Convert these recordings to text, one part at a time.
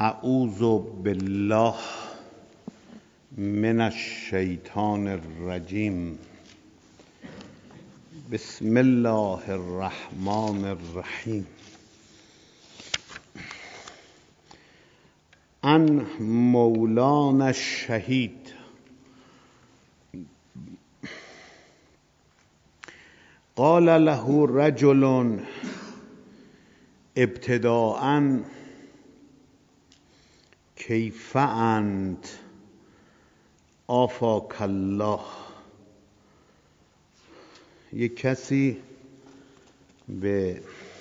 اعوذ بالله من الشیطان الرجیم. بسم الله الرحمن الرحیم. عن مولانا الشهید قال له رجل ابتداءً کیف انت آفاک الله. یک کسی به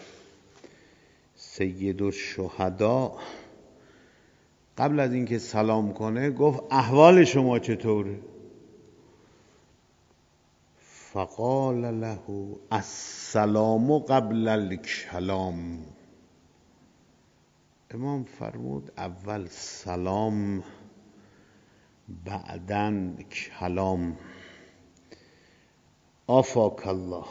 سید الشهدا قبل از اینکه سلام کنه گفت احوال شما چطوره؟ فقال له السلام قبل الکلام. امام فرمود اول سلام بعدن کلام. آفاک الله.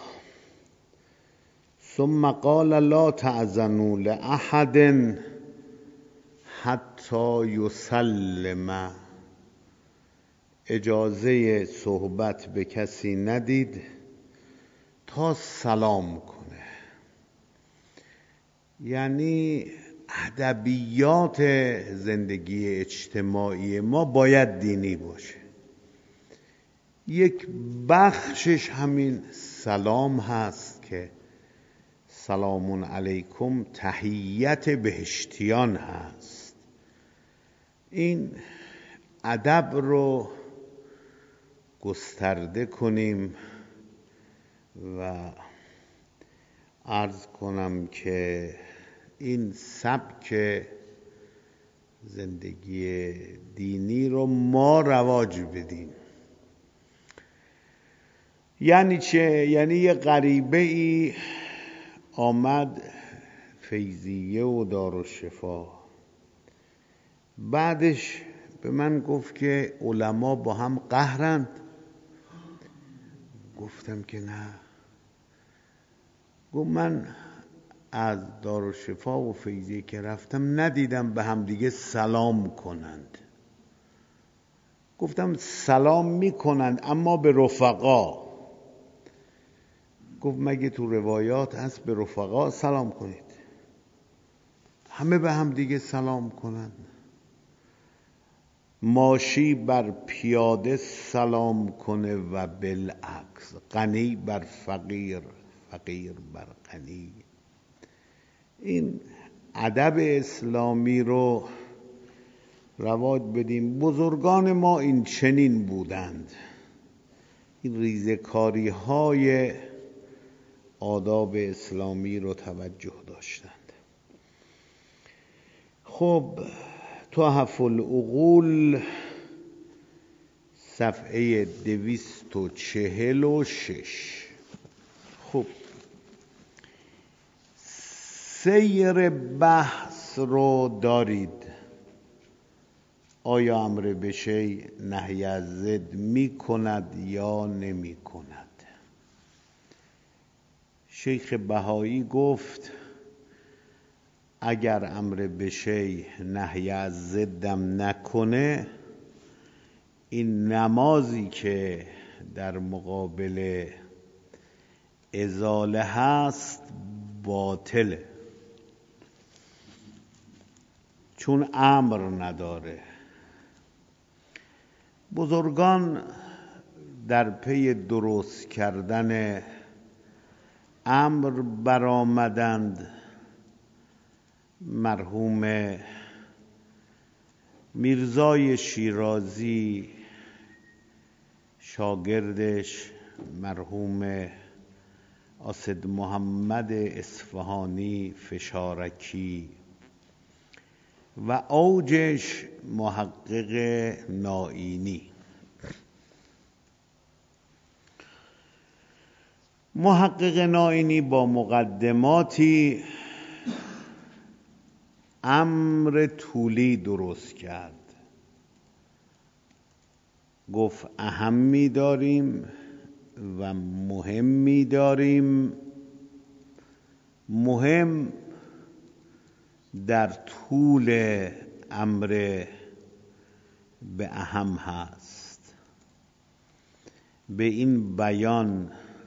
ثم قال لا تأذنوا لأحد حتی یسلم. اجازه صحبت به کسی ندید تا سلام کنه. یعنی ادبیات زندگی اجتماعی ما باید دینی باشه. یک بخشش همین سلام هست که سلام علیکم تحیت بهشتیان هست. این ادب رو گسترده کنیم و عرض کنم که این سبک زندگی دینی رو ما رواج بدیم. یعنی چه؟ یعنی یه غریبه ای آمد فیضیه و دارالشفا، بعدش به من گفت که علما با هم قهرند. گفتم که نه. گفت من از دارالشفا و فیضیه که رفتم ندیدم به هم دیگه سلام کنند. گفتم سلام میکنند اما به رفقا. گفت مگه تو روایات هست به رفقا سلام کنید؟ همه به هم دیگه سلام کنند. ماشی بر پیاده سلام کنه و بالعکس. غنی بر فقیر، فقیر بر غنی. این ادب اسلامی رو رواج بدیم. بزرگان ما این چنین بودند. این ریزکاری های آداب اسلامی رو توجه داشتند. خب تحف العقول صفحه 246. خب سیر بحث رو دارید. آیا امر به شیء نهی از ضد می کند یا نمی کند؟ شیخ بهایی گفت اگر امر به شیء نهی از ضدم نکنه، این نمازی که در مقابل ازاله هست باطله، چون امر نداره. بزرگان در پی درست کردن امر برآمدند. مرحوم میرزای شیرازی، شاگردش مرحوم اسد محمد اصفهانی فشارکی و اوجش محقق نائینی. محقق نائینی با مقدماتی امر طولی درست کرد. گفت اهمی داریم و مهمی داریم. مهم در طول امر به اهم هست. به این بیان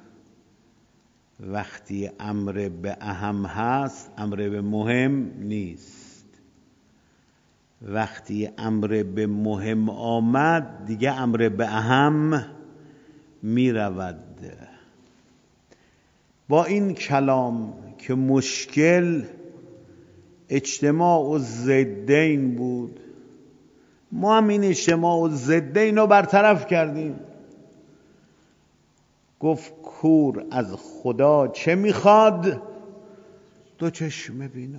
وقتی امر به اهم هست امر به مهم نیست. وقتی امر به مهم آمد دیگه امر به اهم می رود. با این کلام که مشکل اجتماع الضدین بود، ما هم این اجتماع الضدین رو برطرف کردیم. گفت کور از خدا چه میخواد؟ دو چشم بینا.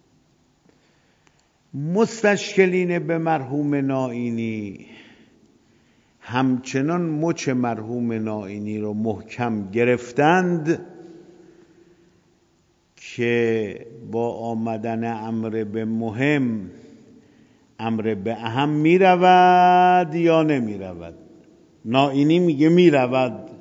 مستشکلین به مرحوم نائینی همچنان مچ مرحوم نائینی رو محکم گرفتند که با آمدن امر به مهم امر به اهم می رود یا نمی رود. نائینی میگه می رود،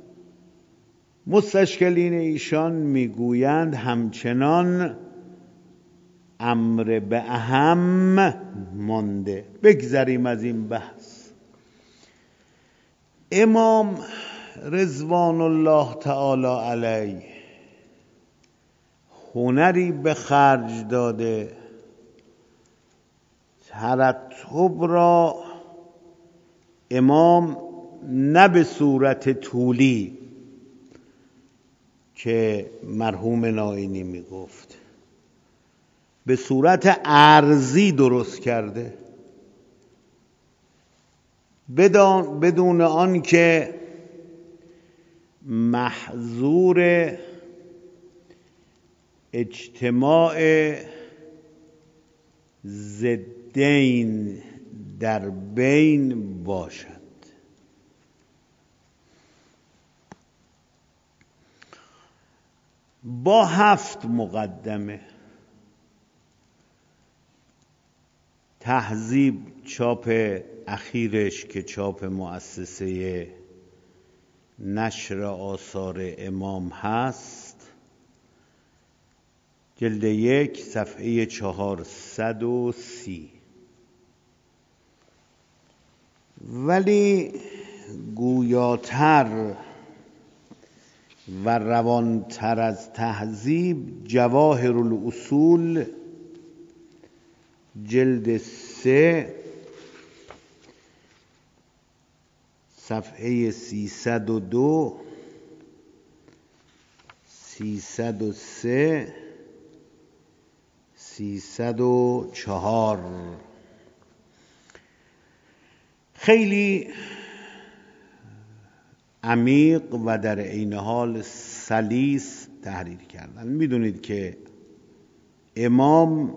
مستشکلین ایشان میگویند همچنان امر به اهم مانده. بگذریم از این بحث. امام رضوان الله تعالی علیه هنری به خرج داده ترتب را امام نه به صورت طولی که مرحوم نائینی میگفت، به صورت عرضی درست کرده، بدون آن که محظور اجتماع ضدین در بین باشد. با 7 مقدمه تهذیب چاپ اخیرش که چاپ مؤسسه نشر آثار امام هست، جلد 1 صفحه 430. ولی گویاتر و روانتر از تهذیب جواهر الاصول جلد 3 صفحه 302 303 304 خیلی عمیق و در عین حال سلیس تحریر کردن. میدونید که امام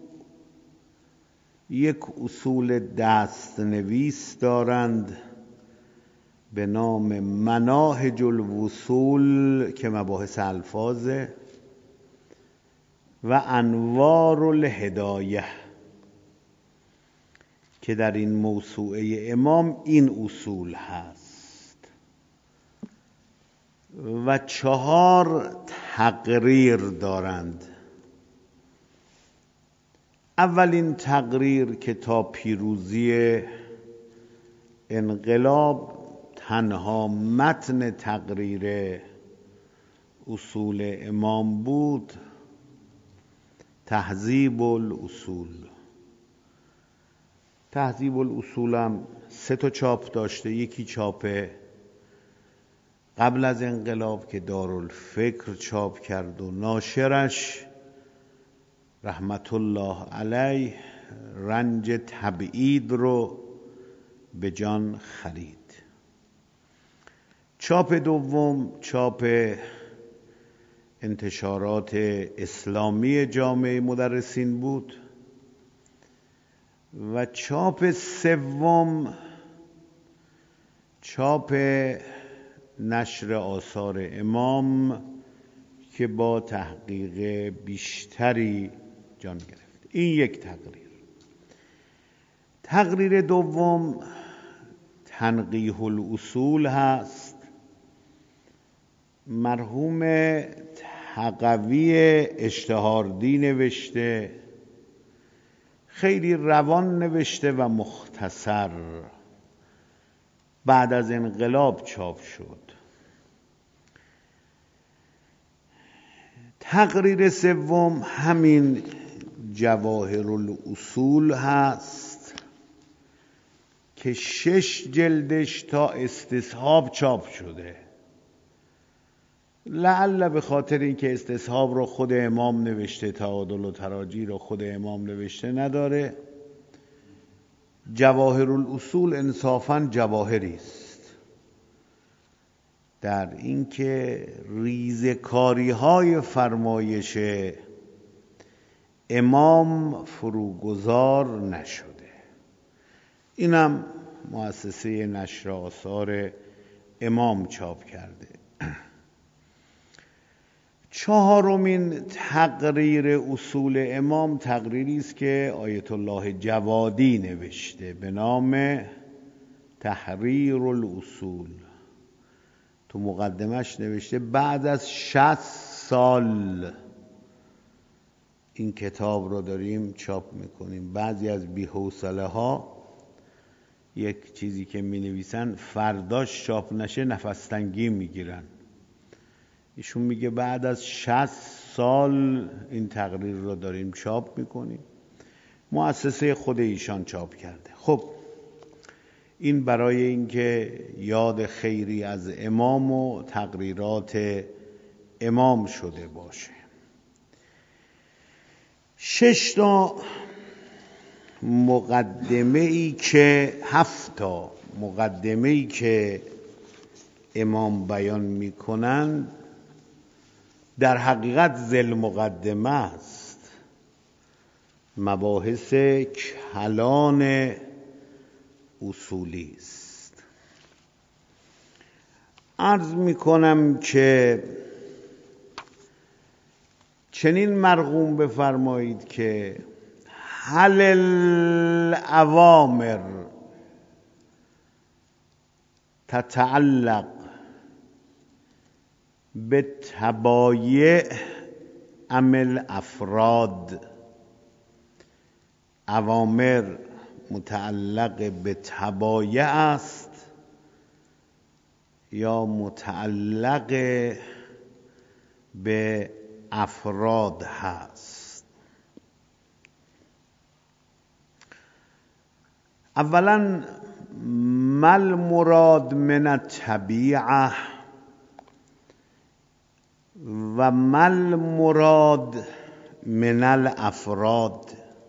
یک اصول دستنویس دارند به نام مناهج الوصول که مباحث الفاظه و انوار الهدایه که در این موسوعه امام این اصول هست و 4 تقریر دارند. اولین تقریر که تا پیروزی انقلاب تنها متن تقریر اصول امام بود، تهذیب الاصول. تهذیب الاصول هم 3 تا چاپ داشته. یکی چاپ قبل از انقلاب که دارالفکر چاپ کرد و ناشرش رحمت الله علیه رنج تبعید رو به جان خرید. چاپ دوم چاپ انتشارات اسلامی جامعه مدرسین بود و چاپ سوم چاپ نشر آثار امام که با تحقیق بیشتری جان گرفت. این یک تقریر. تقریر دوم تنقیح الاصول هست. مرحوم تقوی اشتهاردی نوشته. خیلی روان نوشته و مختصر، بعد از انقلاب چاپ شد. تقریر سوم همین جواهرالاصول هست که 6 جلدش تا استصحاب چاپ شده. لعل به خاطر اینکه استصحاب رو خود امام نوشته، تعادل و تراجی رو خود امام نوشته نداره. جواهرالاصول انصافاً جواهری است در اینکه ریزکاری‌های فرمایش امام فروگذار نشده. اینم مؤسسه نشر آثار امام چاپ کرده. 4مین تقریر اصول امام تقریری است که آیت الله جوادی نوشته به نام تحریر الاصول. تو مقدمش نوشته بعد از 60 سال این کتاب رو داریم چاپ میکنیم. بعضی از بی‌حوصله ها یک چیزی که می نویسن فرداش چاپ نشه نفس تنگی میگیرن. ایشون میگه بعد از 60 سال این تقریر رو داریم چاپ میکنیم. مؤسسه خود ایشان چاپ کرده. خب این برای اینکه یاد خیری از امام و تقریرات امام شده باشه. 6 تا مقدمه ای که 7 تا مقدمه ای که امام بیان میکنن در حقیقت ذیل مقدمه است. مباحث کلان اصولی است. عرض میکنم که چنین مرغوم بفرمایید که هل الاوامر تتعلق بالتبایع ام الافراد؟ اوامر متعلق به تبایع است یا متعلق به افراد هست؟ اولا ما المراد من الطبیعه و ما المراد من الافراد؟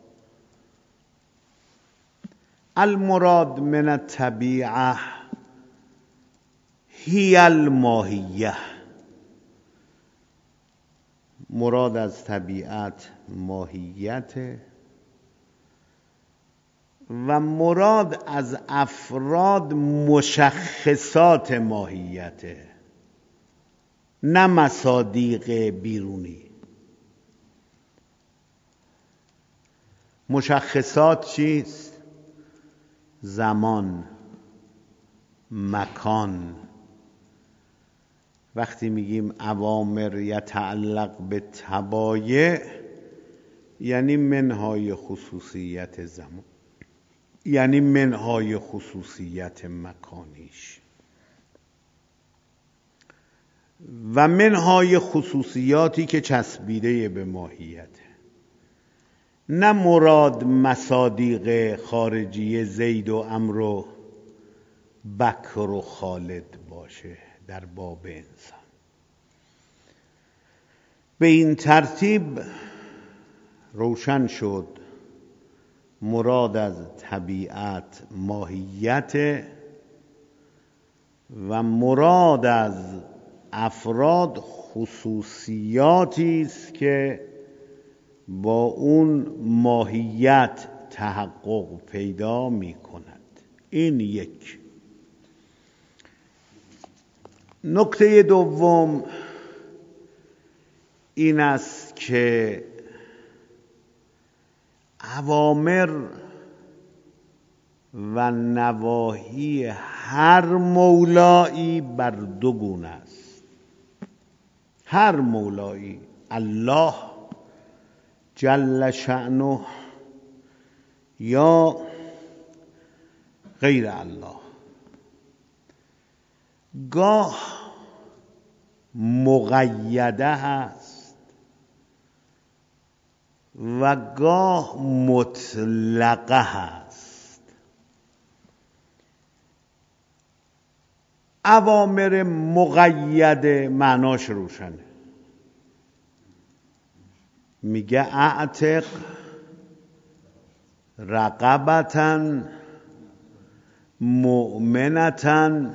المراد من الطبیعه هی الماهیه. مراد از طبیعت ماهیت و مراد از افراد مشخصات ماهیت، نه مصادیق بیرونی. مشخصات چیست؟ زمان، مکان. وقتی میگیم اوامر یتعلق به تبایع یعنی منهای خصوصیت زمان، یعنی منهای خصوصیت مکانیش و منهای خصوصیاتی که چسبیده به ماهیته. نه مراد مصادیق خارجی زید و عمرو و بکر و خالد باشه در باب انسان. به این ترتیب روشن شد مراد از طبیعت ماهیت و مراد از افراد خصوصیاتی است که با اون ماهیت تحقق پیدا می کند. این یک. نکته دوم این است که اوامر و نواهی هر مولایی بر دو گونه است. هر مولایی، الله جل شأنه یا غیر الله. گاه مقیده هست و گاه مطلقه هست. اوامر مقیده معناش روشنه، میگه اعتق رقبة مؤمنة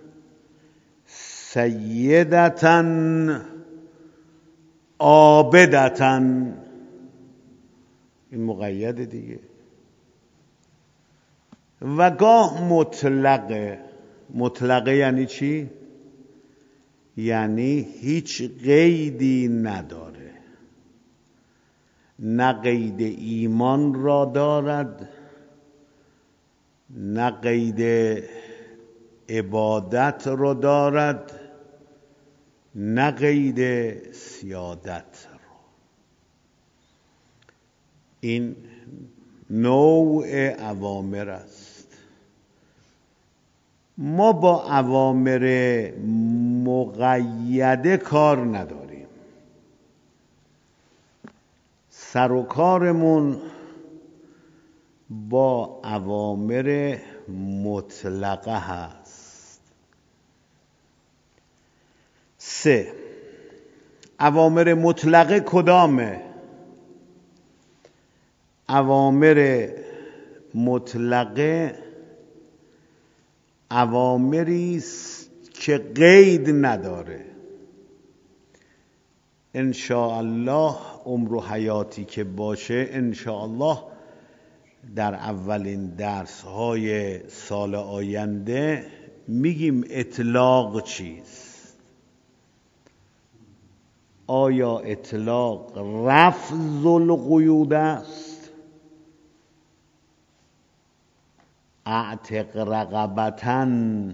سیدة عابدة. این مقیده دیگه. و گاه مطلقه. مطلقه یعنی چی؟ یعنی هیچ قیدی نداره، نه قید ایمان را دارد، نه قید عبادت را دارد، نه قید سیادت را. این نوع اوامر است. ما با اوامر مقیده کار نداریم. سر و کارمون با اوامر مطلقه هست. 3. اوامر مطلقه کدامه؟ اوامر مطلقه اوامری است که قید نداره. ان شاء الله عمر و حیاتی که باشه، ان شاء الله در اولین درس های سال آینده میگیم اطلاق چیست. آیا اطلاق رفض القیود است؟ اعتق رقبة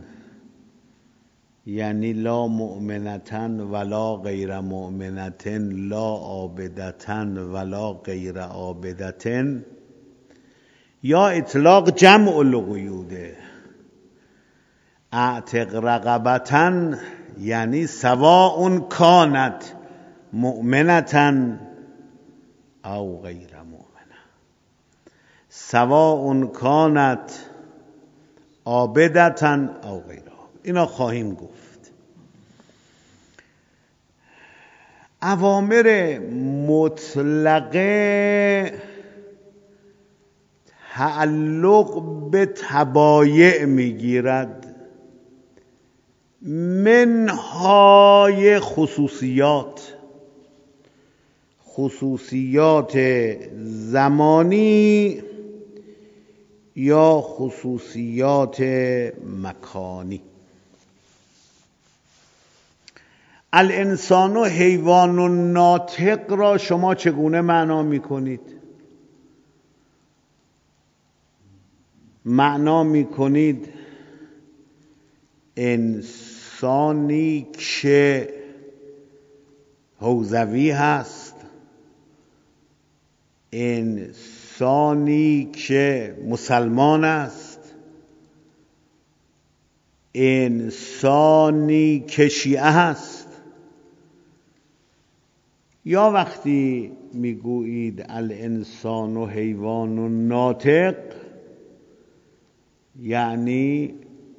یعنی لا مؤمنة ولا غیر مؤمنة لا عابدة ولا غیر عابدة، یا اطلاق جمع القیوده. اعتق رقبة یعنی سواء کانت مؤمنة او غیر مؤمنة، سواء کانت عابدة او غیر. اینا خواهیم گفت. اوامر مطلقه تعلق به تبایع میگیرد، منهای خصوصیات زمانی یا خصوصیات مکانی. الانسان و حیوان و ناطق را شما چگونه معنا میکنید؟ معنا میکنید انسانی که حوزوی هست، انسانی که مسلمان است، انسانی که شیعه هست. یا وقتی میگویید الانسان و حیوان و ناطق، یعنی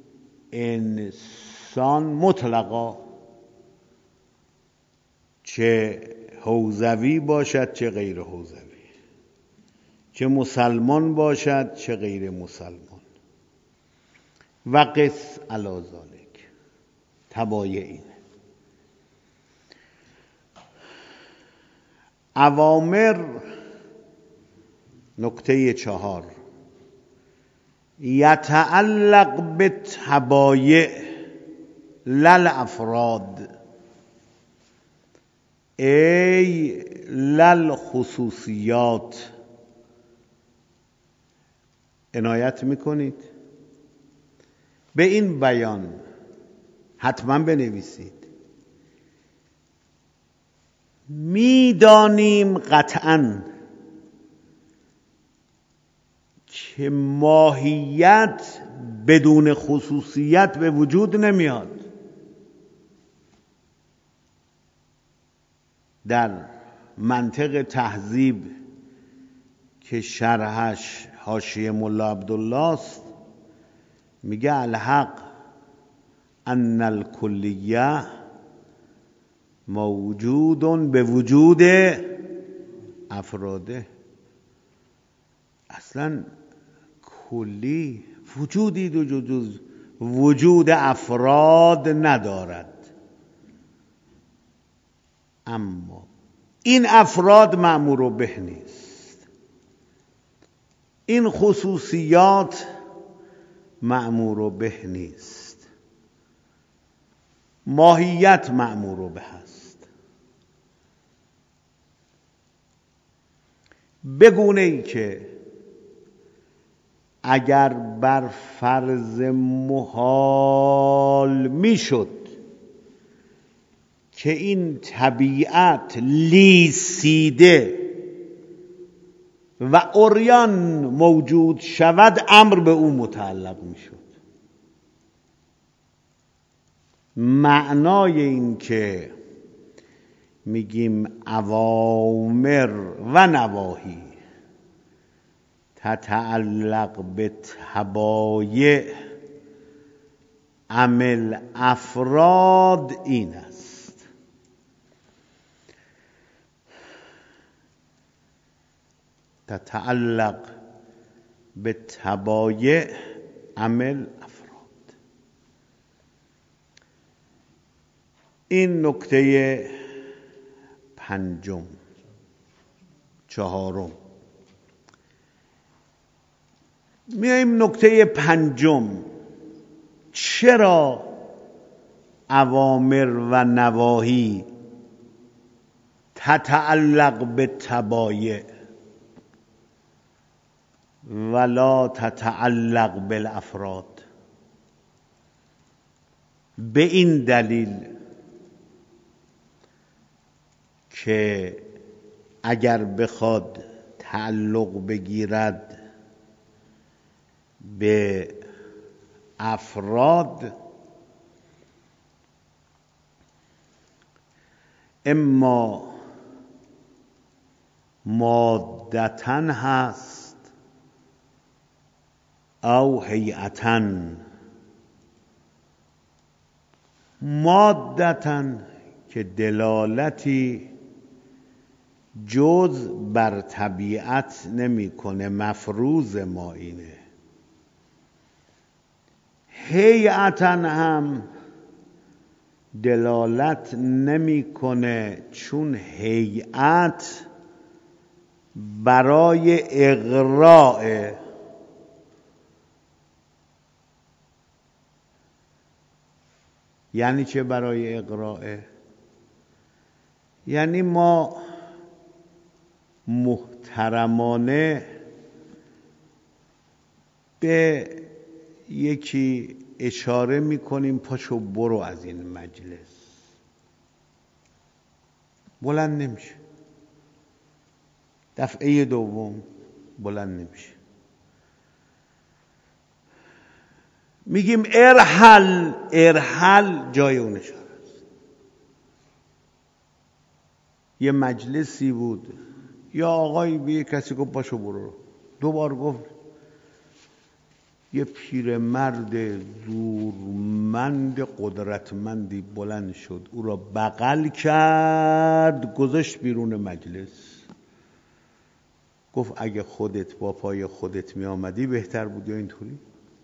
انسان مطلقا، چه حوزوی باشد چه غیر حوزوی، چه مسلمان باشد چه غیر مسلمان. و قس علی ذالک، تبایع اینه. اوامر نکته 4 یتعلق به تبایع لل افراد ای لل خصوصیات. عنایت میکنید به این بیان، حتما بنویسید. میدانیم قطعاً که ماهیت بدون خصوصیت به وجود نمیاد. در منطق تهذیب که شرحش حاشیه ملا عبدالله است میگه الحق ان الکلیه موجود به وجود افراده. اصلا کلی وجودی دو جز وجود افراد ندارد، اما این افراد مأمور به نیست، این خصوصیات مأمور به نیست، ماهیت مأمور به است. بگونه ای که اگر بر فرض محال میشد که این طبیعت لیسیده و عریان موجود شود، امر به او متعلق میشد. معنای این که میگیم اوامر و نواهی تتعلق به طبایع عمل افراد این است. تتعلق به طبایع عمل افراد. این نکته پنجم. چهارم میایم نکته پنجم، چرا اوامر و نواهی تتعلق به طبایع ولا تتعلق بالافراد؟ به این دلیل که اگر بخواد تعلق بگیرد به افراد، اما مادتاً هست او هیئتاً. مادتاً که دلالتی جز بر طبیعت نمیکنه، مفروض ما اینه. هیئتاً هم دلالت نمیکنه، چون هیئت برای اغراء. یعنی چه برای اغراء؟ یعنی ما محترمانه به یکی اشاره میکنیم پاشو برو از این مجلس، بلند نمیشه. دفعه دوم بلند نمیشه. میگیم ارحل. ارحل جای اون اشاره است. یه مجلسی بود، یا آقایی به کسی گفت پاشو برو، دوبار گفت، یه پیرمرد زورمند قدرتمندی بلند شد، او را بغل کرد، گذاشت بیرون مجلس. گفت اگه خودت با پای خودت می آمدی بهتر بود، یا اینطوری.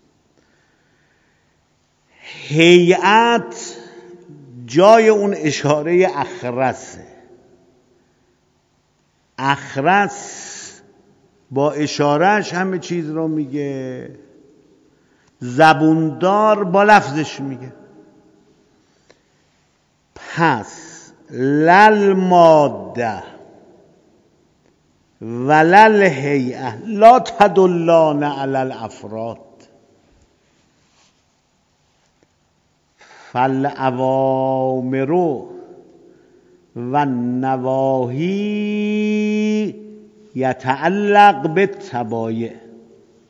هیئت جای اون اشاره اخرسه. اخرس با اشارهش همه چیز رو میگه، زبوندار با لفظش میگه. پس لل ماده ولل هیئه لا تدلان علی الافراد، فالاوامر و النواهی یتعلق بالطبایع.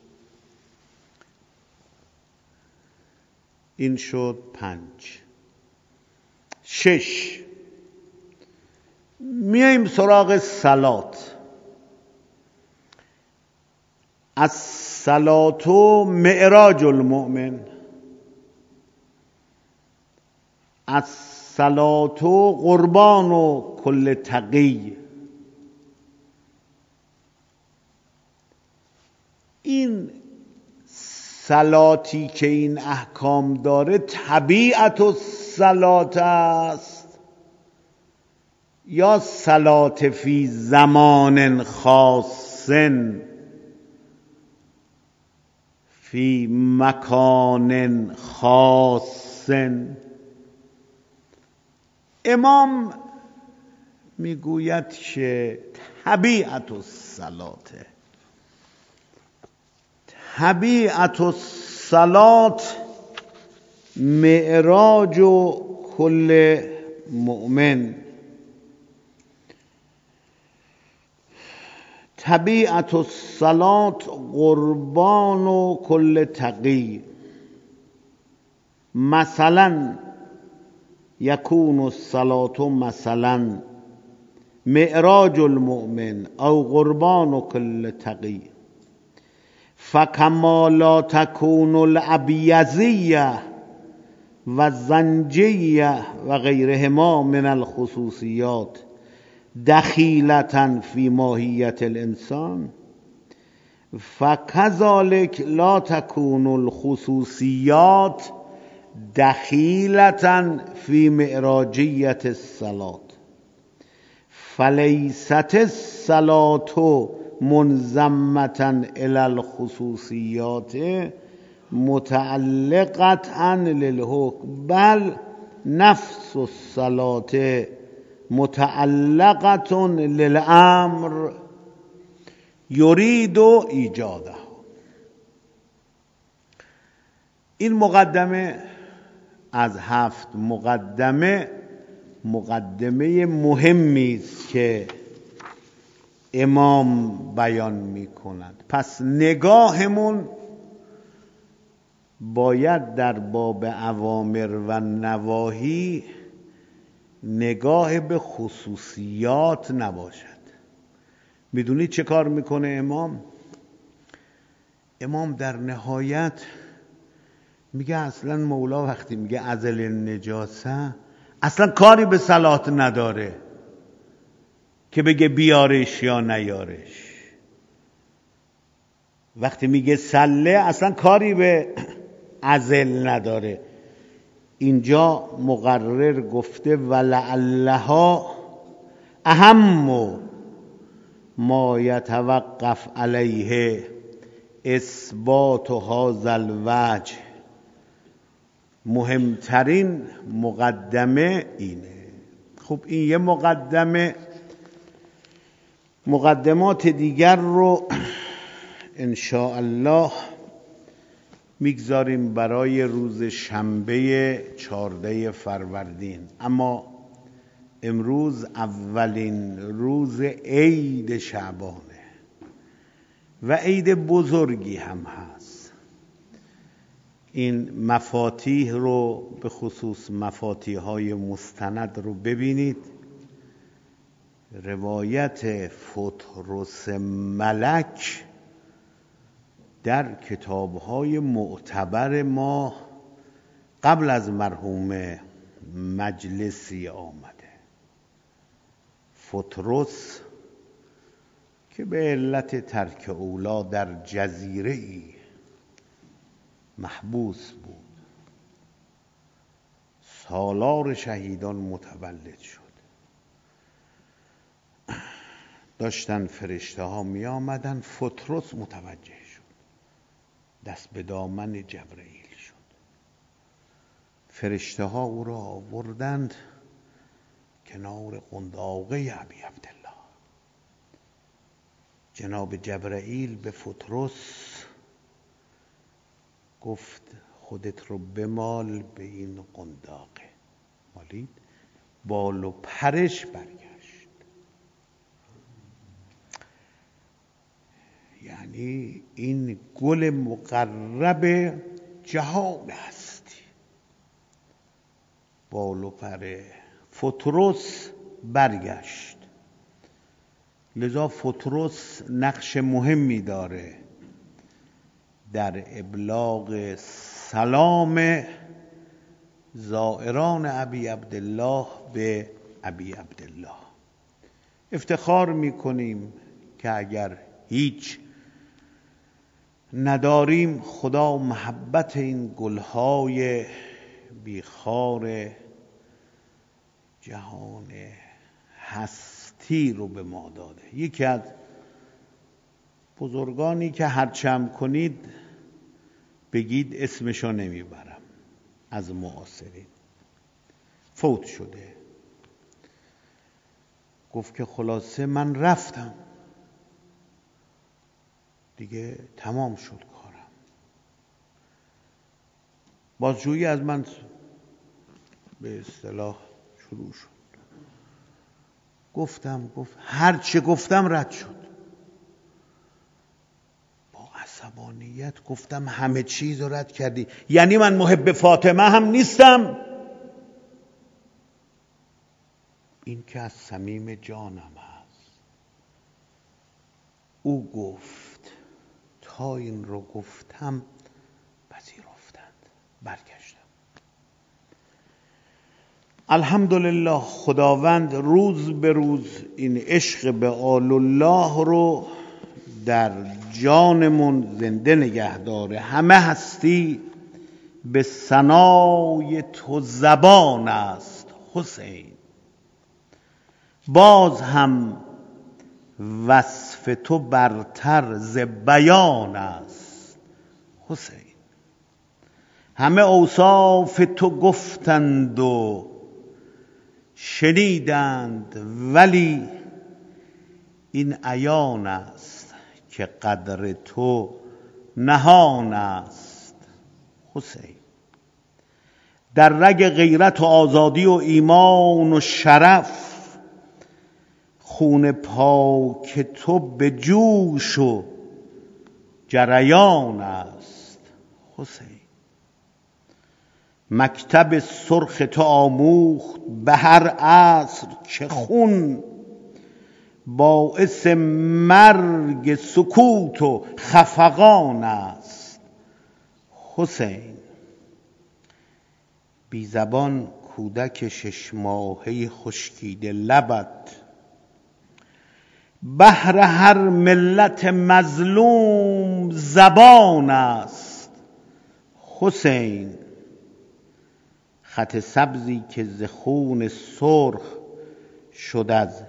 این شد 5. 6 میایم سراغ صلات. الصلات معراج المؤمن. الصلات قربان کل تقی. این صلاتی که این احکام داره طبیعت الصلات است یا صلات فی زمان خاص فی مکان خاص؟ امام میگوید که طبیعت الصلات، طبیعت الصلات معراج کل مؤمن. طبیعت الصلات قربان کل تقی. مثلا یکون الصلات مثلا معراج المؤمن او قربان کل تقی. فکما لا تکون الابیضیه و زنجیه و غیرهما من الخصوصیات دخیلة فی ماهیت الانسان، فکذلک لا تکون الخصوصیات دخیلة فی معراجیت الصلاة. فلیست الصلاة منضمة الی الخصوصیات متعلقة للحکم، بل نفس الصلاة متعلقة للامر یرید ایجاده. این مقدمه از 7 مقدمه مهمی است که امام بیان می کند. پس نگاهمون باید در باب اوامر و نواهی نگاه به خصوصیات نباشد. میدونید چه کار میکنه امام؟ امام در نهایت میگه اصلا مولا وقتی میگه ازل النجاسه اصلا کاری به صلات نداره که بگه بیارش یا نیارش. وقتی میگه سله اصلا کاری به ازل نداره. اینجا مقرر گفته ولعلها اهم ما یتوقف علیه اثبات هذا الوجه. مهمترین مقدمه اینه. خب این یه مقدمه. مقدمات دیگر رو ان شاء الله میگذاریم برای روز شنبه 14 فروردین. اما امروز اولین روز عید شعبانه و عید بزرگی هم هست. این مفاتیح رو به خصوص مفاتیح های مستند رو ببینید. روایت فطرس ملک در کتاب‌های معتبر ما قبل از مرحوم مجلسی آمده. فطرس که به علت ترک اولا در جزیره‌ای محبوس بود، سالار شهیدان متولد شد. داشتن فرشته ها می آمدن، فطرس متوجه شد، دست به دامن جبرئیل شد. فرشته ها او را آوردند کنار قنداقه ابی عبدالله. جناب جبرئیل به فطرس گفت خودت رو بمال به این قنداقه. مالید، بال و پرش برگشت. یعنی این گل مقرب جهان هستی. بال و پر فترس برگشت. لذا فترس نقش مهمی داره در ابلاغ سلام زائران ابی عبدالله به ابی عبدالله. افتخار میکنیم که اگر هیچ نداریم، خدا محبت این گلهای بیخار جهان هستی رو به ما داده. یکی از بزرگانی که هرچم کنید بگید اسمشو نمیبرم، از معاصرین فوت شده، گفت که خلاصه من رفتم دیگه، تمام شد کارم. بازجویی از من به اصطلاح شروع شد. گفت هر چه گفتم رد شد. با عصبانیت گفتم همه چیز رو رد کردی، یعنی من محب فاطمه هم نیستم؟ این که از صمیم جانم هست. او گفت تا این رو گفتم پذیرفتند، برگشتم. الحمدلله خداوند روز به روز این عشق به آل الله رو در جانمون زنده نگه داره. همه هستی به ثنای تو زبان است حسین، باز هم وصف تو برتر ز بیان است حسین. همه اوصاف تو گفتند و شنیدند، ولی این عیان است که قدر تو نهان است حسین. در رگ غیرت و آزادی و ایمان و شرف، خون پاک تو به جوش و جریان است حسین. مکتب سرخ تو آموخت به هر عصر که خون باعث مرگ سکوت و خفقان است حسین. بی زبان کودک 6 ماهه خشکیده لبت، بهر هر ملت مظلوم زبان است حسین. خط سبزی که ز خون سرخ شد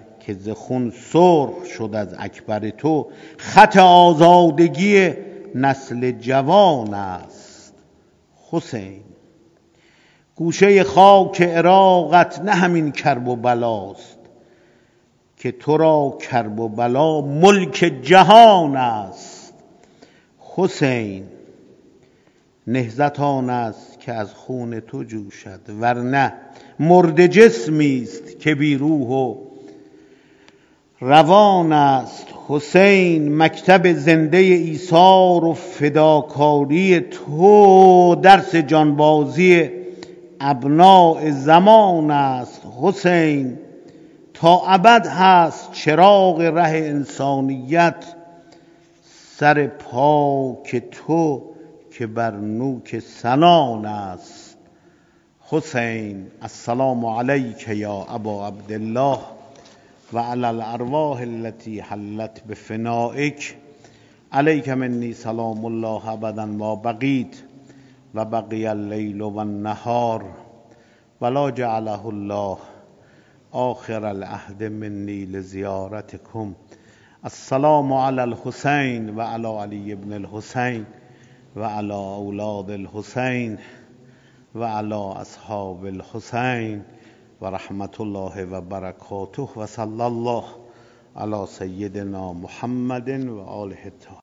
از اکبر تو، خط آزادگی نسل جوان است حسین. گوشه خاک عراقت نه همین کرب و بلاست، که تو را کرب و بلا ملک جهان است حسین. نهضت آن است که از خون تو جوشد، ورنه مرده جسمی است که بی روح و روان است حسین. مکتب زنده ایثار و فداکاری تو، درس جانبازی ابناء زمان است حسین. تا ابد هست چراغ ره انسانیت، سر پاک تو که بر نوک سنان است حسین. السلام علیک یا ابا عبدالله و علی الارواح التي حلت بفنائک. علیک منی سلام الله ابدا ما بقیت و بقی اللیل و النهار، ولا جعله الله آخر العهد منی لزیارتکم. السلام علی الحسین و علی علی ابن الحسین و علی اولاد الحسین و علی اصحاب الحسین و رحمت الله و برکاته و صلی الله علی سیدنا محمد و آله الطاهرین.